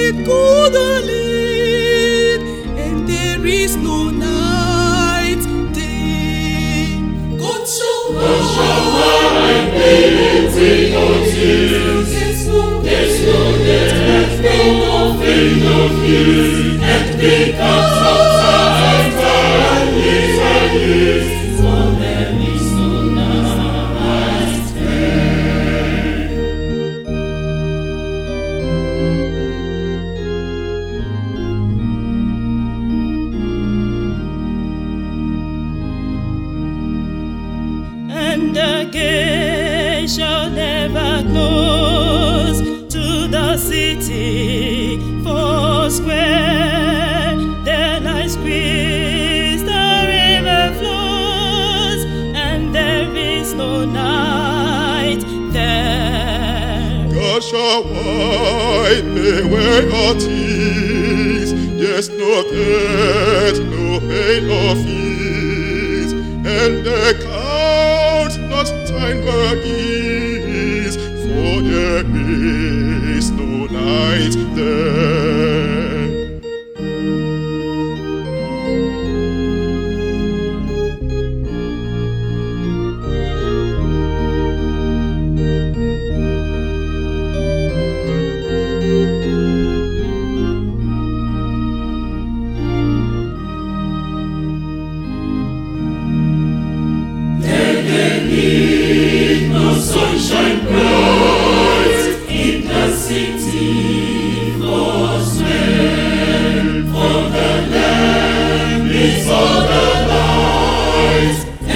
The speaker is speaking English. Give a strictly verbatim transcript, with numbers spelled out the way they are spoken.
it could lead, and there is no night, day. God shall wipe away your tears. There's no death, no pain, no fear, and because of time, time, years and years, so there is no night, day. And the gate shall never close to the city four square. There lies squeeze, the river flows, and there is no night there. God shall wipe away our tears. There's no death, no pain or fears, and the count not time but years, for there is no night there. No sunshine bright in the city for swear, for the Lamb is all the light,